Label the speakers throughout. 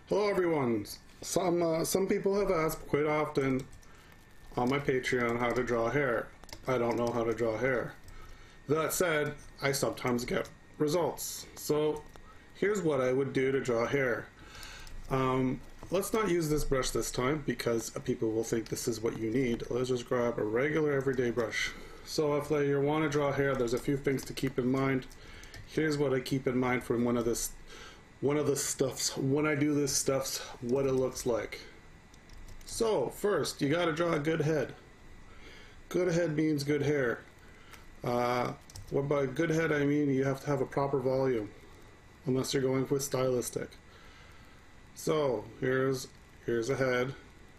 Speaker 1: Hello everyone. Some people have asked quite often on my Patreon how to draw hair. I don't know how to draw hair. That said, I sometimes get results. So here's what I would do to draw hair. Let's not use this brush this time because people will think this is what you need. Let's just grab a regular everyday brush. So if you want to draw hair, there's a few things to keep in mind. Here's what I keep in mind from one of the stuffs, when I do this stuffs, what it looks like. So first, you got to draw a good head. Good head means good hair. What by good head I mean you have to have a proper volume, unless you're going with stylistic. So here's a head.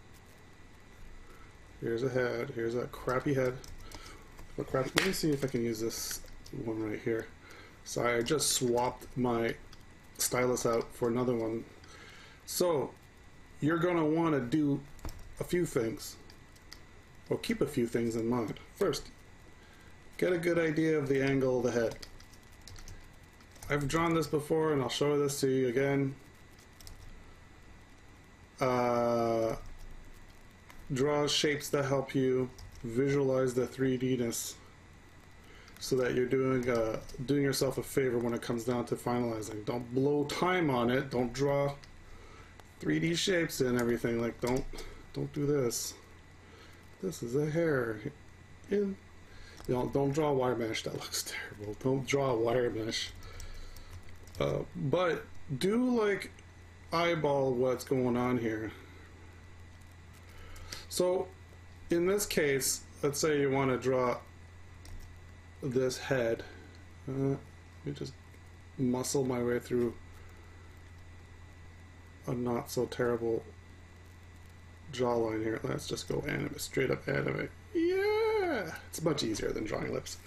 Speaker 1: Here's a head. Here's a crappy head. Let me see if I can use this one right here. Sorry, I just swapped my stylus out for another one. So you're gonna want to do a few things, or keep a few things in mind. First, get a good idea of the angle of the head. I've drawn this before and I'll show this to you again. Draw shapes that help you visualize the 3D-ness, so that you're doing yourself a favor when it comes down to finalizing. Don't blow time on it. Don't draw 3D shapes and everything. Like don't do this. This is a hair. Don't draw wire mesh. That looks terrible. Don't draw wire mesh. But do like eyeball what's going on here. So in this case, let's say you want to draw this head. Let me just muscle my way through a not so terrible jawline here. Let's just go anime, straight up anime. Yeah, it's much easier than drawing lips.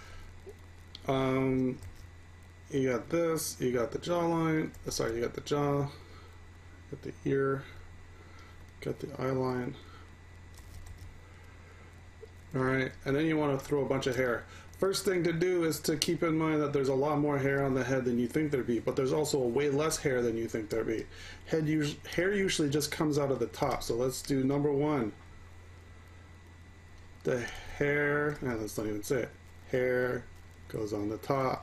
Speaker 1: You got this, you got the jawline, sorry, you got the jaw, got the ear, got the eye line. Alright, and then you want to throw a bunch of hair. First thing to do is to keep in mind that there's a lot more hair on the head than you think there'd be, but there's also way less hair than you think there'd be. Hair usually just comes out of the top, so let's do number one. The hair, let's not even say it. Hair goes on the top.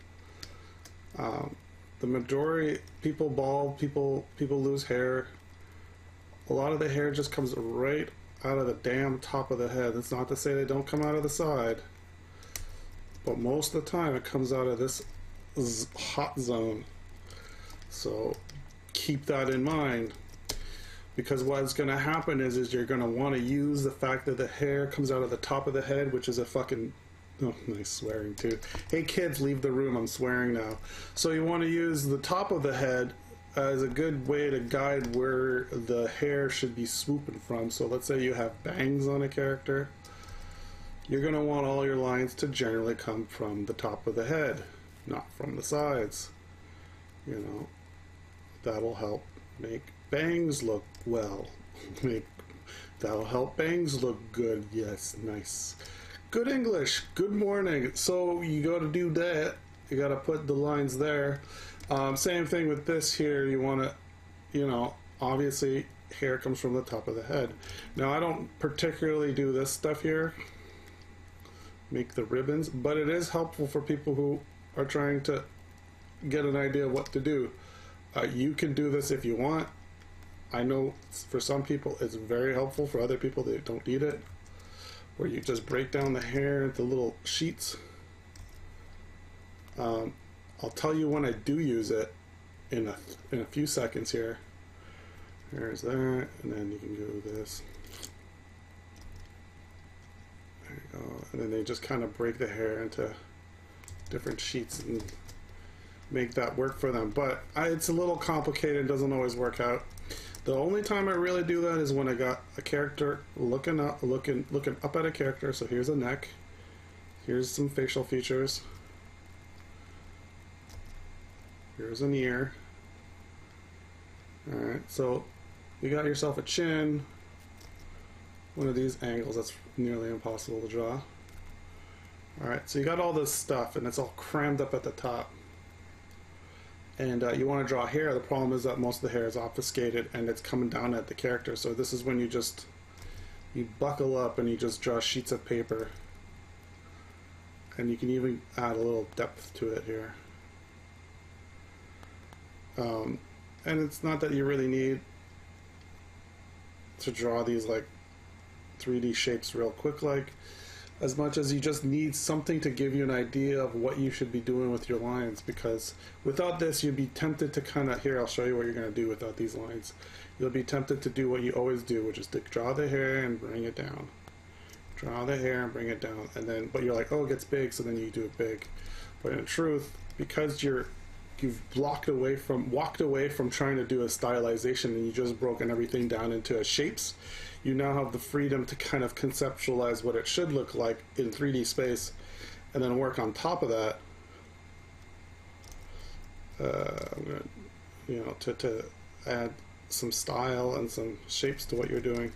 Speaker 1: The majority, people bald, people lose hair. A lot of the hair just comes right out of the damn top of the head. That's not to say they don't come out of the side, but most of the time it comes out of this hot zone. So keep that in mind, because what's going to happen is you're going to want to use the fact that the hair comes out of the top of the head, which is a fucking, oh, nice swearing too. Hey kids, leave the room, I'm swearing now. So you want to use the top of the head as a good way to guide where the hair should be swooping from. So let's say you have bangs on a character. You're going to want all your lines to generally come from the top of the head, not from the sides. You know, that'll help make bangs look well. That'll help bangs look good. Yes, nice. Good English. Good morning. So you got to do that. You got to put the lines there. Same thing with this here. You want to, you know, obviously hair comes from the top of the head. Now I don't particularly do this stuff here, make the ribbons, but it is helpful for people who are trying to get an idea of what to do. You can do this if you want. I know for some people it's very helpful. For other people, they don't need it, where you just break down the hair into little sheets. I'll tell you when I do use it in a few seconds here. There's that, and then you can go this. There you go. And then they just kind of break the hair into different sheets and make that work for them. But it's a little complicated, doesn't always work out. The only time I really do that is when I got a character looking up at a character. So here's a neck. Here's some facial features. Here's an ear. Alright, so you got yourself a chin. One of these angles that's nearly impossible to draw. Alright, so you got all this stuff and it's all crammed up at the top. and you want to draw hair. The problem is that most of the hair is obfuscated and it's coming down at the character. So this is when you buckle up and you just draw sheets of paper, and you can even add a little depth to it here. And it's not that you really need to draw these like 3D shapes real quick, like, as much as you just need something to give you an idea of what you should be doing with your lines, because without this you'd be tempted to kind of, here I'll show you what you're going to do without these lines. You'll be tempted to do what you always do, which is to draw the hair and bring it down, draw the hair and bring it down, and then, but you're like, oh, it gets big, so then you do it big. But in truth, because you've walked away from trying to do a stylization, and you just broken everything down into shapes, you now have the freedom to kind of conceptualize what it should look like in 3D space, and then work on top of that. I'm gonna, you know, to add some style and some shapes to what you're doing.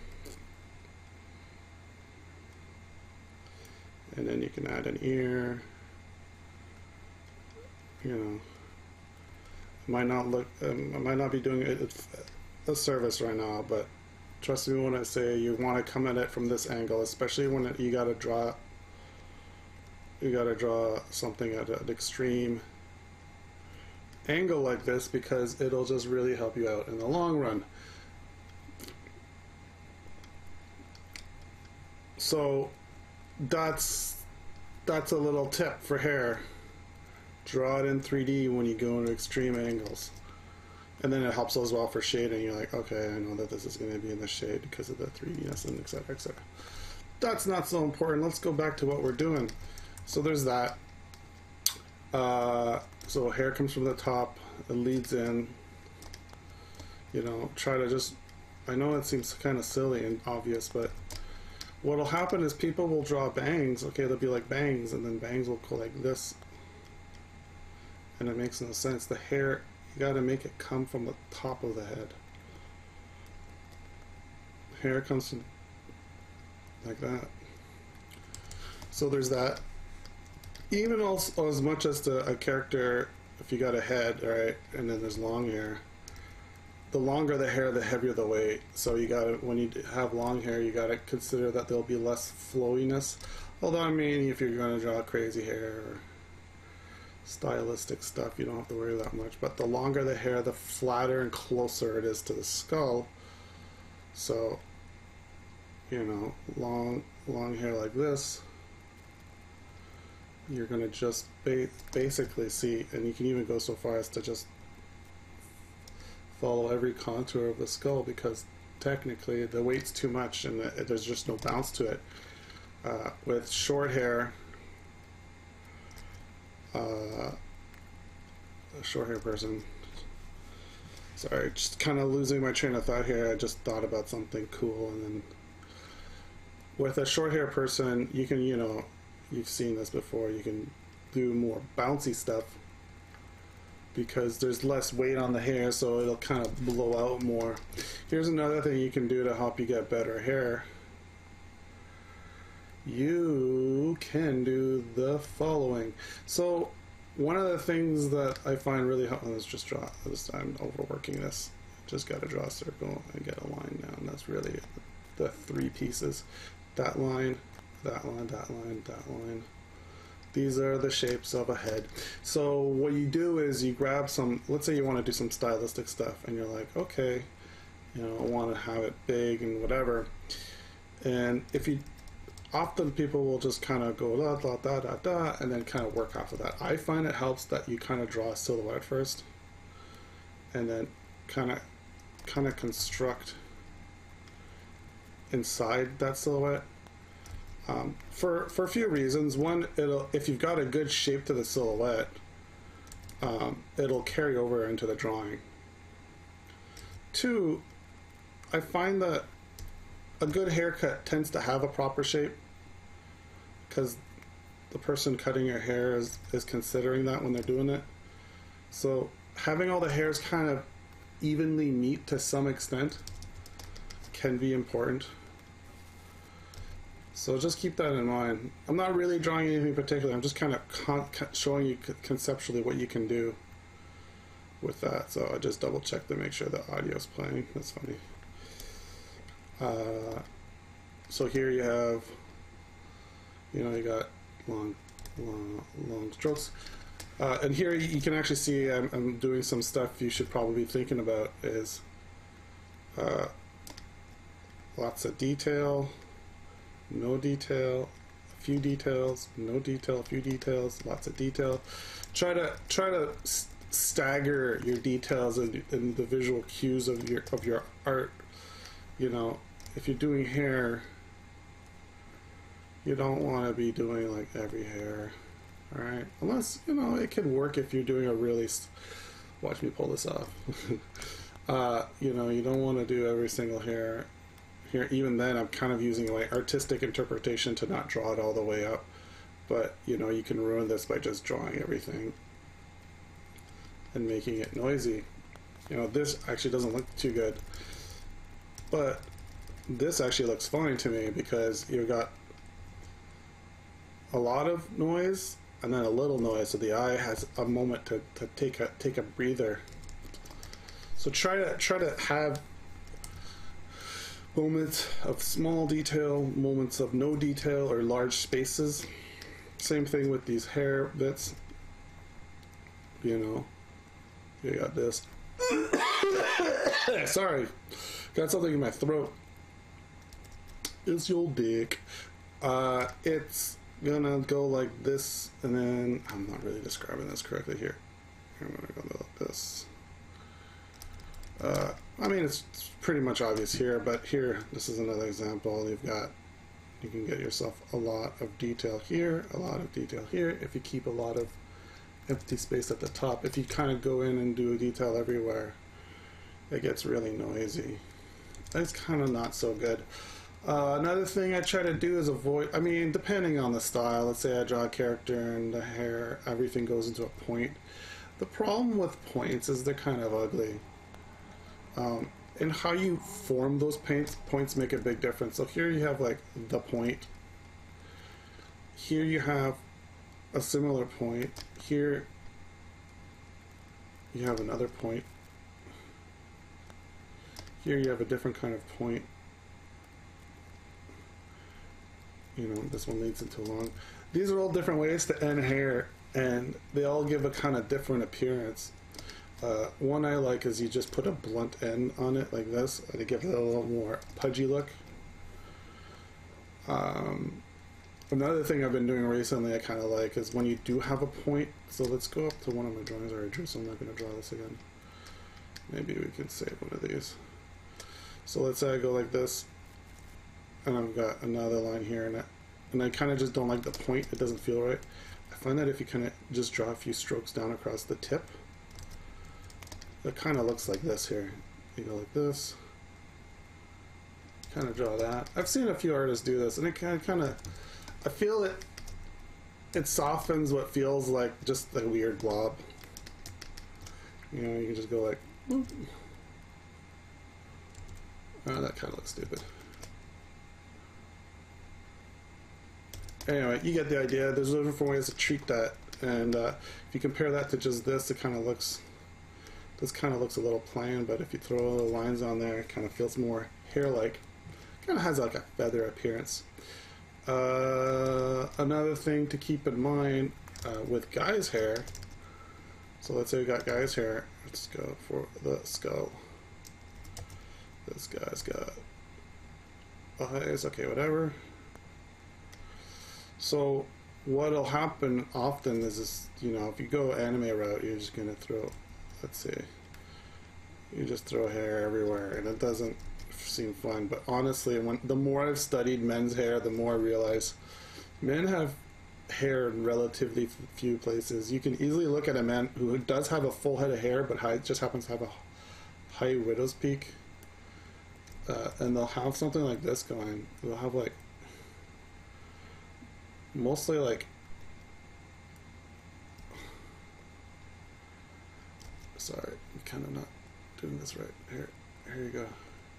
Speaker 1: And then you can add an ear. You know, it might not look, I might not be doing it a service right now, but trust me when I say you want to come at it from this angle, especially when you gotta draw something at an extreme angle like this, because it'll just really help you out in the long run. So that's a little tip for hair. Draw it in 3D when you go into extreme angles. And then it helps as well for shading. You're like, okay, I know that this is going to be in the shade because of the 3Dness and etc, etc. That's not so important. Let's go back to what we're doing. So there's that. So hair comes from the top, it leads in. You know, try to just, I know it seems kind of silly and obvious, but what'll happen is people will draw bangs. Okay, they'll be like bangs, and then bangs will go like this. And it makes no sense. The hair, you gotta make it come from the top of the head. Hair comes from like that. So there's that. Even also, as much as a character, if you got a head, right, and then there's long hair, the longer the hair, the heavier the weight. So you gotta, when you have long hair, you gotta consider that there'll be less flowiness. Although, I mean, if you're gonna draw crazy hair or stylistic stuff, you don't have to worry that much. But the longer the hair, the flatter and closer it is to the skull. So, you know, long hair like this, you're gonna just basically see, and you can even go so far as to just follow every contour of the skull, because technically the weight's too much and there's just no bounce to it. With short hair, a short hair person, sorry, just kind of losing my train of thought here. I just thought about something cool, and then with a short hair person, you can, you know, you've seen this before, you can do more bouncy stuff because there's less weight on the hair, so it'll kind of blow out more. Here's another thing you can do to help you get better hair. You can do the following. So one of the things that I find really helpful, let's just draw this. I'm overworking this. Just got to draw a circle and get a line down. That's really it. The three pieces. That line, that line, that line, that line. These are the shapes of a head. So what you do is you grab some, let's say you want to do some stylistic stuff, and you're like, okay, you know, I want to have it big and whatever. And if you, often people will just kind of go da da da da da and then kind of work off of that. I find it helps that you kind of draw a silhouette first, and then kind of construct inside that silhouette. For a few reasons. One, if you've got a good shape to the silhouette, it'll carry over into the drawing. Two, I find that a good haircut tends to have a proper shape because the person cutting your hair is considering that when they're doing it. So having all the hairs kind of evenly meet to some extent can be important. So just keep that in mind. I'm not really drawing anything particular. I'm just kind of showing you conceptually what you can do. with that. So I just double check to make sure the audio is playing. That's funny. So here you have, you know, you got long strokes. And here you can actually see I'm doing some stuff you should probably be thinking about is lots of detail, no detail, a few details, no detail, a few details, lots of detail. Try to stagger your details and the visual cues of your art. You know, if you're doing hair, you don't want to be doing like every hair. All right, unless, you know, it can work if you're doing a really, watch me pull this off. You know, you don't want to do every single hair here. Even then, I'm kind of using like artistic interpretation to not draw it all the way up, but you know, you can ruin this by just drawing everything and making it noisy. You know, this actually doesn't look too good, but this actually looks fine to me because you've got a lot of noise and then a little noise, so the eye has a moment to take a breather. So try to have moments of small detail, moments of no detail, or large spaces. Same thing with these hair bits. You know, you got this. Sorry, got something in my throat. It's your dick. It's gonna go like this, and then I'm not really describing this correctly here. I'm gonna go like this. I mean, it's pretty much obvious here, but here, this is another example. You can get yourself a lot of detail here, a lot of detail here. If you keep a lot of empty space at the top, if you kind of go in and do a detail everywhere, it gets really noisy. It's kind of not so good. Another thing I try to do is avoid, I mean, depending on the style, let's say I draw a character and the hair, everything goes into a point. The problem with points is they're kind of ugly. And how you form those points make a big difference. So here you have like the point. Here you have a similar point. Here you have another point. Here you have a different kind of point. You know, this one leads into long. These are all different ways to end hair, and they all give a kind of different appearance. One I like is you just put a blunt end on it like this, and it gives it a little more pudgy look. Another thing I've been doing recently I kind of like is when you do have a point. So let's go up to one of my drawings I already drew, so I'm not going to draw this again. Maybe we can save one of these. So let's say I go like this, and I've got another line here, and I kind of just don't like the point. It doesn't feel right. I find that if you kind of just draw a few strokes down across the tip, it kind of looks like this here. You go like this, kind of draw that. I've seen a few artists do this, and it kind of, I feel it softens what feels like just a weird blob. You know, you can just go like, whoop. Oh, that kind of looks stupid. Anyway, you get the idea. There's different ways to treat that, and if you compare that to just this, it kind of looks. This kind of looks a little plain, but if you throw little lines on there, it kind of feels more hair-like. Kind of has like a feather appearance. Another thing to keep in mind with guys' hair. So let's say we got guys' hair. Let's go for the skull. This guy's got eyes. Okay, whatever. So what'll happen often is this, you know, if you go anime route, you're just gonna throw. Let's see. You just throw hair everywhere, and it doesn't seem fun. But honestly, the more I've studied men's hair, the more I realize men have hair in relatively few places. You can easily look at a man who does have a full head of hair, but just happens to have a high widow's peak, and they'll have something like this going. They'll have like mostly like. Sorry, I'm kind of not doing this right. Here you go.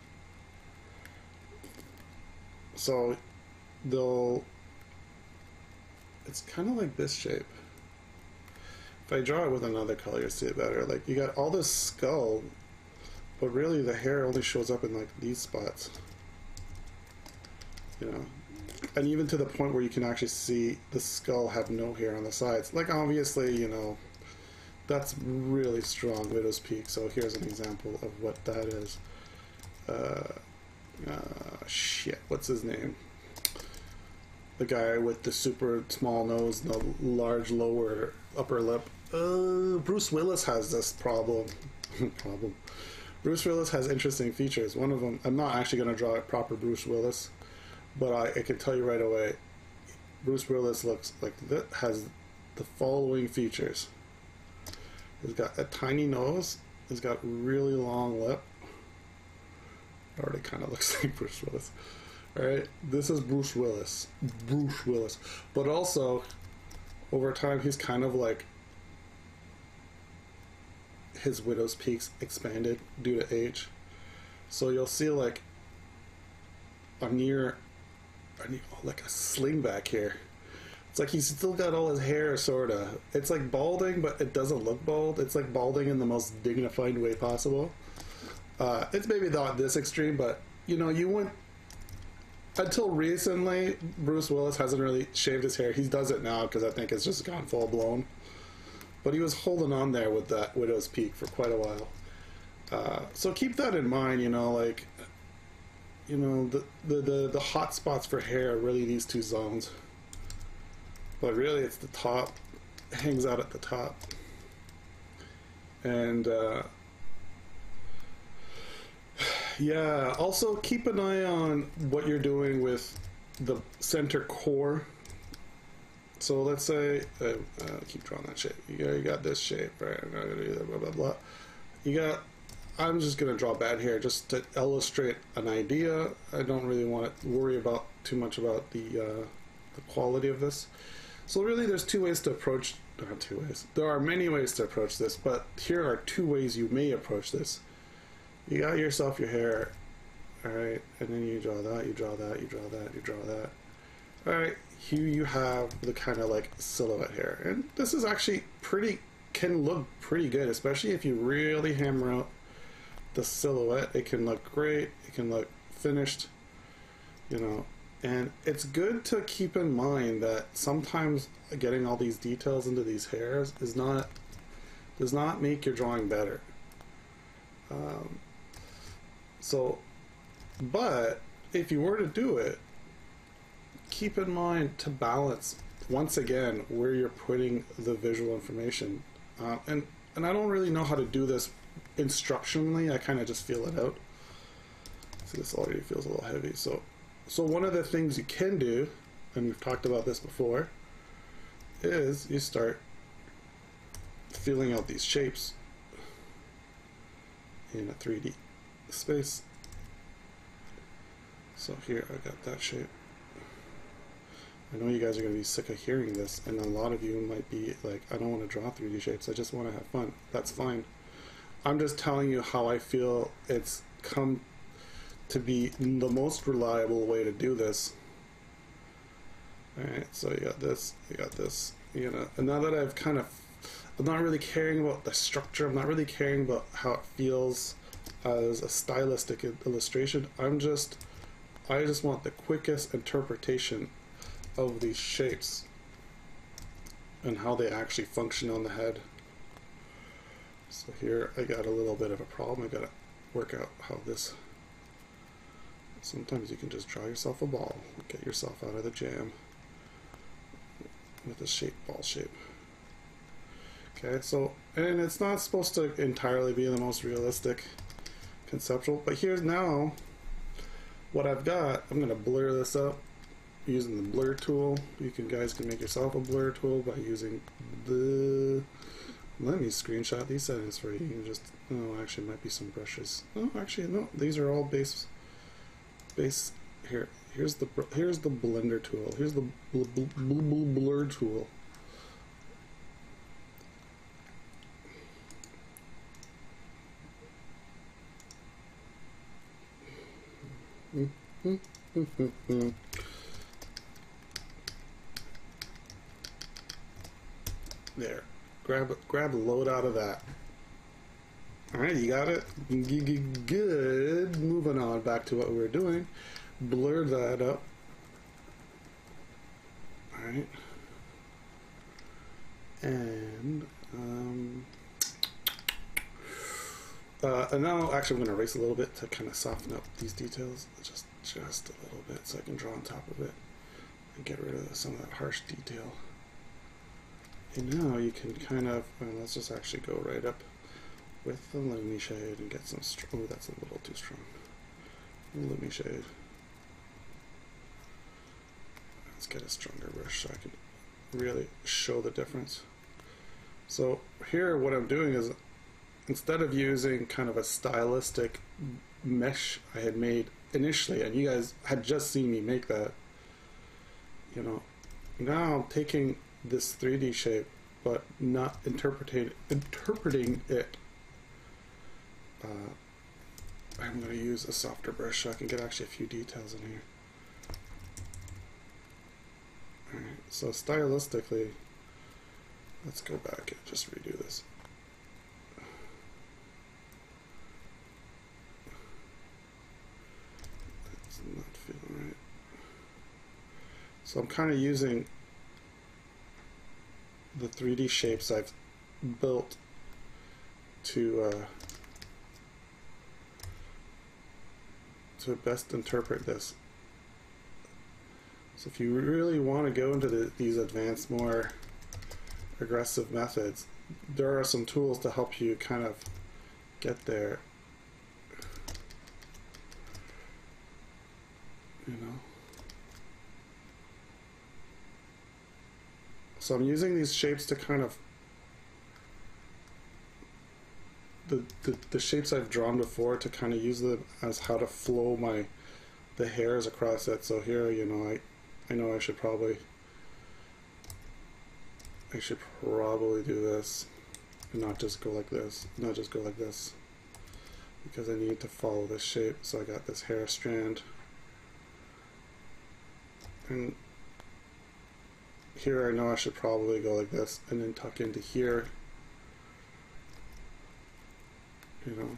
Speaker 1: So it's kind of like this shape. If I draw it with another color, you'll see it better. Like, you got all this skull, but really the hair only shows up in like these spots. You know? And even to the point where you can actually see the skull have no hair on the sides. Like, obviously, you know, that's really strong Widow's Peak. So here's an example of what that is. Shit, what's his name? The guy with the super small nose and the large lower upper lip. Bruce Willis has this problem. Bruce Willis has interesting features. One of them, I'm not actually going to draw a proper Bruce Willis, but I can tell you right away, Bruce Willis looks like that, has the following features. He's got a tiny nose. He's got really long lip. Already kind of looks like Bruce Willis. Alright, this is Bruce Willis. Bruce Willis. But also, over time, he's kind of like, his widow's peaks expanded due to age. So you'll see like like a sling back here. It's like he's still got all his hair, sorta. It's like balding, but it doesn't look bald. It's like balding in the most dignified way possible. It's maybe not this extreme, but you know, you wouldn't. Until recently, Bruce Willis hasn't really shaved his hair. He does it now because I think it's just gone full blown. But he was holding on there with that widow's peak for quite a while. So keep that in mind. You know, like, you know, the hot spots for hair are really these two zones. But really, it's the top. It hangs out at the top. And yeah, also keep an eye on what you're doing with the center core. So let's say, keep drawing that shape. You got this shape, right? I'm not gonna do that, blah, blah, blah. You got, I'm just gonna draw bad hair just to illustrate an idea. I don't really want to worry about too much about the quality of this. So really there's two ways to approach, not two ways. There are many ways to approach this, but here are two ways you may approach this. You got yourself your hair, alright, and then you draw that, you draw that, you draw that, you draw that. Alright, here you have the kind of like silhouette hair. And this is actually can look pretty good, especially if you really hammer out the silhouette. It can look great, it can look finished, you know. And it's good to keep in mind that sometimes getting all these details into these hairs does not make your drawing better. But if you were to do it, keep in mind to balance once again where you're putting the visual information. And I don't really know how to do this instructionally. I kind of just feel it out. See, this already feels a little heavy. So one of the things you can do, and we've talked about this before, is you start filling out these shapes in a 3D space. So here I got that shape. I know you guys are going to be sick of hearing this, and a lot of you might be like, I don't want to draw 3D shapes, I just want to have fun. That's fine. I'm just telling you how I feel it's come to be the most reliable way to do this. Alright, so you got this, you got this, you know, and now that I'm not really caring about the structure, I'm not really caring about how it feels as a stylistic illustration. I just want the quickest interpretation of these shapes and how they actually function on the head. So here I got a little bit of a problem. I gotta work out how this, sometimes you can just draw yourself a ball, get yourself out of the jam with a ball shape. Okay, so, and it's not supposed to entirely be the most realistic conceptual, but here's now what I've got. I'm going to blur this up using the blur tool. Guys can make yourself a blur tool by using let me screenshot these settings for you. You can just, oh, actually it might be some brushes. Oh, actually no, these are all base here. Here's the blender tool. Here's the blur tool. There. grab a load out of that. All right, you got it. Good. Moving on back to what we were doing. Blur that up. All right. And now actually I'm going to erase a little bit to kind of soften up these details, just a little bit, so I can draw on top of it and get rid of some of that harsh detail. And now you can kind of, let's just actually go right up with the Lumi shade and get some, oh, that's a little too strong. Lumi shade. Let's get a stronger brush so I can really show the difference. So here what I'm doing is, instead of using kind of a stylistic mesh I had made initially, and you guys had just seen me make that, you know, now I'm taking this 3D shape but not interpreting it. I'm going to use a softer brush so I can get actually a few details in here. Alright, so stylistically, let's go back and just redo this. It's not feeling right. So I'm kind of using the 3D shapes I've built to best interpret this. So if you really want to go into these advanced, more aggressive methods, there are some tools to help you kind of get there. You know. So I'm using these shapes to kind of the shapes I've drawn before to kind of use them as how to flow the hairs across it. So here, you know, I know I should probably do this and not just go like this, because I need to follow this shape. So I got this hair strand, and here I know I should probably go like this and then tuck into here, you know.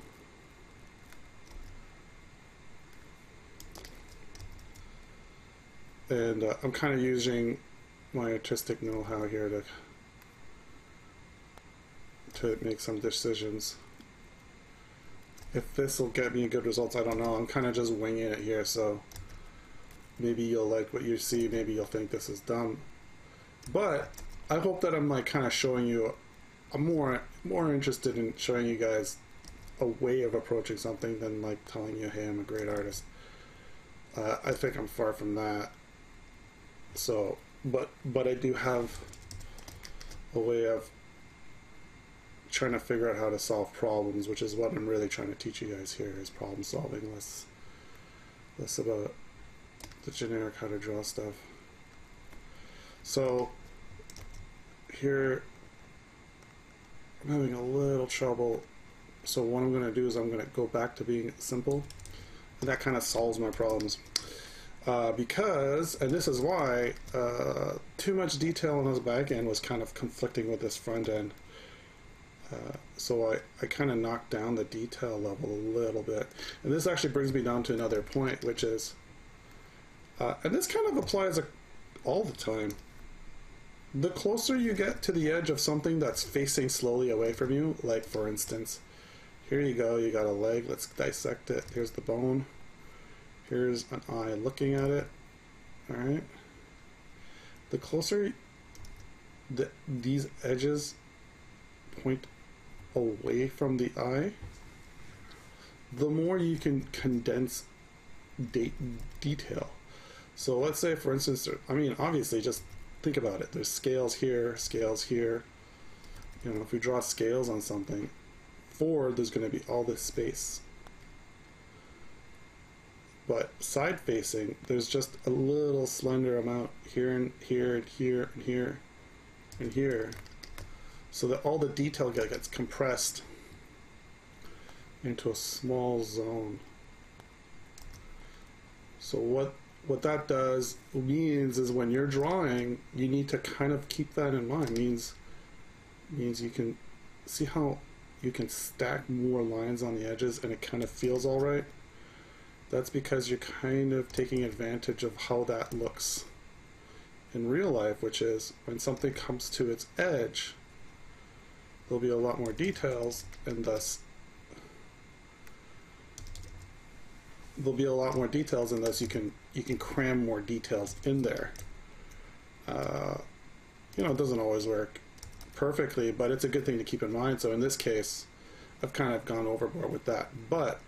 Speaker 1: And I'm kind of using my artistic know-how here to make some decisions. If this will get me good results, I don't know. I'm kind of just winging it here, so maybe you'll like what you see, maybe you'll think this is dumb. But I hope that I'm like kind of showing you, I'm more interested in showing you guys a way of approaching something than like telling you, hey, I'm a great artist. I think I'm far from that. So, but I do have a way of trying to figure out how to solve problems, which is what I'm really trying to teach you guys here, is problem solving, less about the generic how to draw stuff. So here I'm having a little trouble, so what I'm going to do is I'm going to go back to being simple, and that kind of solves my problems. Because, and this is why, too much detail on this back end was kind of conflicting with this front end. So I kind of knocked down the detail level a little bit. And this actually brings me down to another point, which is, and this kind of applies all the time. The closer you get to the edge of something that's facing slowly away from you, like for instance, here you go, you got a leg, let's dissect it. Here's the bone. Here's an eye looking at it. Alright. The closer these edges point away from the eye, the more you can condense detail. So let's say, for instance, I mean, obviously, just think about it. There's scales here, scales here. You know, if we draw scales on something, forward, there's going to be all this space. But side facing, there's just a little slender amount here and here and here and here and here, so that all the detail gets compressed into a small zone. So what that does means is when you're drawing, you need to kind of keep that in mind. It means means you can see how you can stack more lines on the edges and it kind of feels all right. That's because you're kind of taking advantage of how that looks in real life, which is when something comes to its edge, there'll be a lot more details, and thus you can cram more details in there. You know, it doesn't always work perfectly, but it's a good thing to keep in mind. So in this case, I've kind of gone overboard with that. But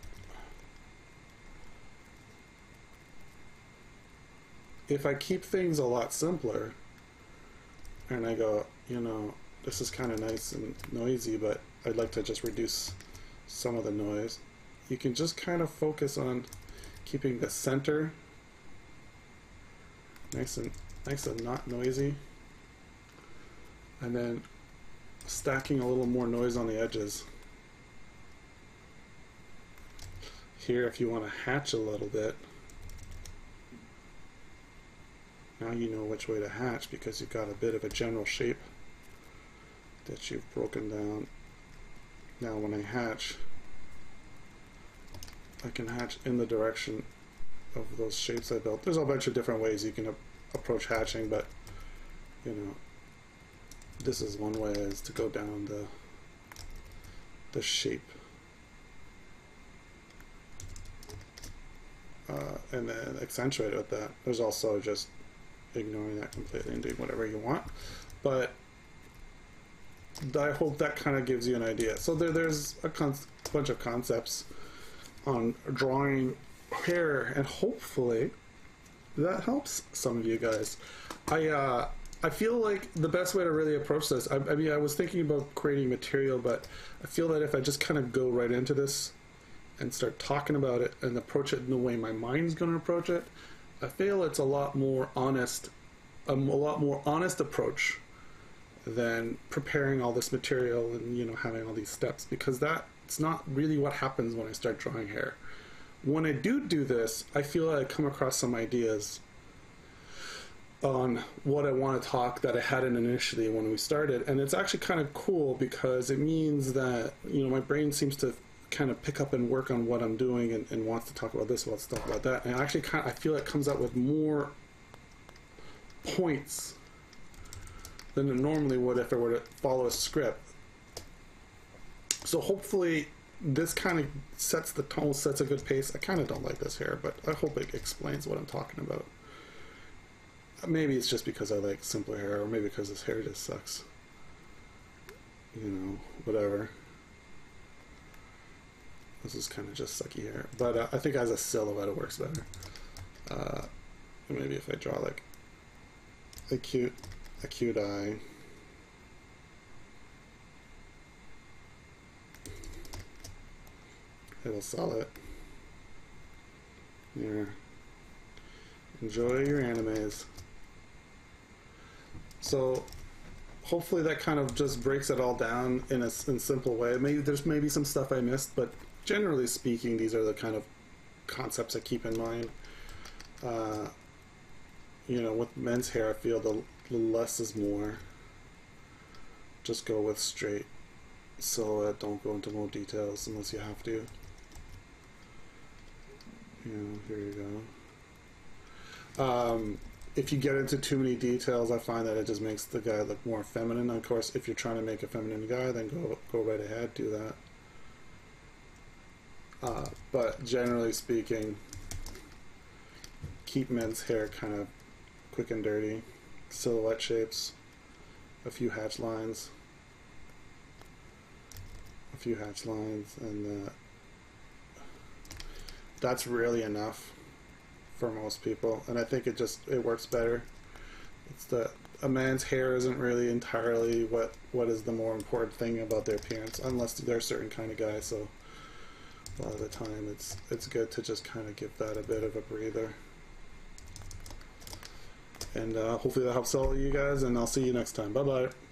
Speaker 1: if I keep things a lot simpler and I go, you know, this is kind of nice and noisy, but I'd like to just reduce some of the noise, you can just kind of focus on keeping the center nice and not noisy, and then stacking a little more noise on the edges. Here, if you want to hatch a little bit, now you know which way to hatch because you've got a bit of a general shape that you've broken down. Now when I hatch, I can hatch in the direction of those shapes I built. There's a bunch of different ways you can approach hatching, but you know, this is one way, is to go down the shape and then accentuate it with that. There's also just ignoring that completely and doing whatever you want, but I hope that kind of gives you an idea. So there's a bunch of concepts on drawing hair, and hopefully that helps some of you guys. I feel like the best way to really approach this, I mean, I was thinking about creating material, but I feel that if I just kind of go right into this and start talking about it and approach it in the way my mind's going to approach it, I feel it's a lot more honest approach than preparing all this material and, you know, having all these steps, because that's not really what happens when I start drawing hair. When I do this, I feel like I come across some ideas on what I want to talk that I hadn't initially when we started, and it's actually kind of cool because it means that, you know, my brain seems to kind of pick up and work on what I'm doing and wants to talk about this, wants to talk about that, and actually I feel it comes out with more points than it normally would if I were to follow a script. So hopefully this kind of sets the tone, sets a good pace. I kind of don't like this hair, but I hope it explains what I'm talking about. Maybe it's just because I like simpler hair, or maybe because this hair just sucks. You know, whatever. This is kind of just sucky hair. But I think as a silhouette it works better. Maybe if I draw like a cute eye. It'll sell it. Here. Enjoy your animes. So hopefully that kind of just breaks it all down in a simple way. There's maybe some stuff I missed, but generally speaking, these are the kind of concepts I keep in mind. You know, with men's hair, I feel the less is more. Just go with straight silhouette. Don't go into more details unless you have to. You know, here you go. If you get into too many details, I find that it just makes the guy look more feminine. Of course, if you're trying to make a feminine guy, then go right ahead, do that. But generally speaking, keep men's hair kind of quick and dirty. Silhouette shapes, a few hatch lines, and that's really enough for most people, and I think it works better. It's that a man's hair isn't really entirely what is the more important thing about their appearance, unless they're a certain kind of guy. So a lot of the time it's good to just kind of give that a bit of a breather. And hopefully that helps all of you guys, and I'll see you next time. Bye bye.